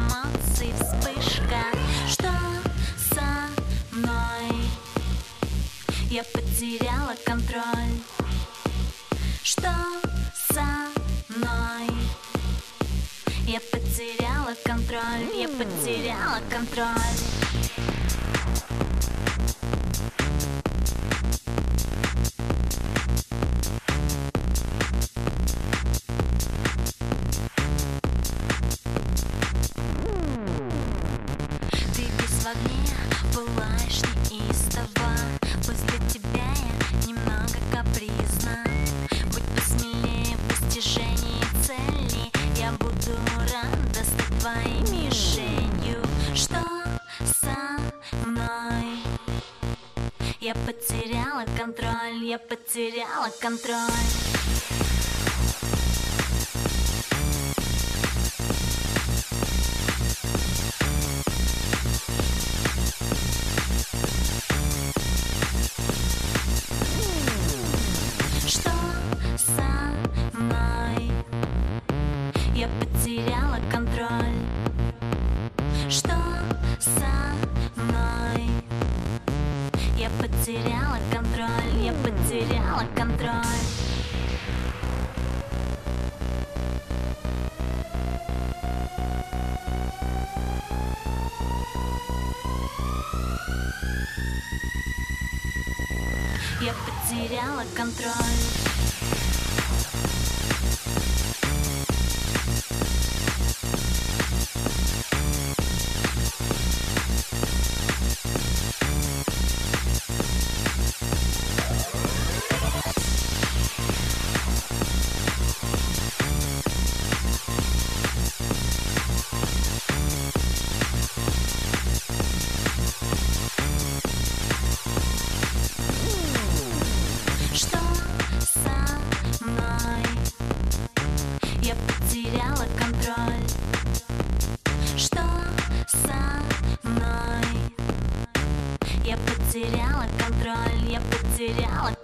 эмоций вспышка. Что со мной? Я потеряла контроль. Что со мной? Я потеряла контроль. Я потеряла контроль. В огне пылаешь неистово. Пусть для тебя я немного капризна. Будь посмелее в достижении цели. Я буду рада стать твоей мишенью. Что со мной? Я потеряла контроль. Я потеряла контроль. Я потеряла контроль. Что со мной? Я потеряла контроль. Я потеряла контроль. Я потеряла контроль. Что со мной? Я потеряла контроль. Что со мной? Я потеряла контроль. Я потеряла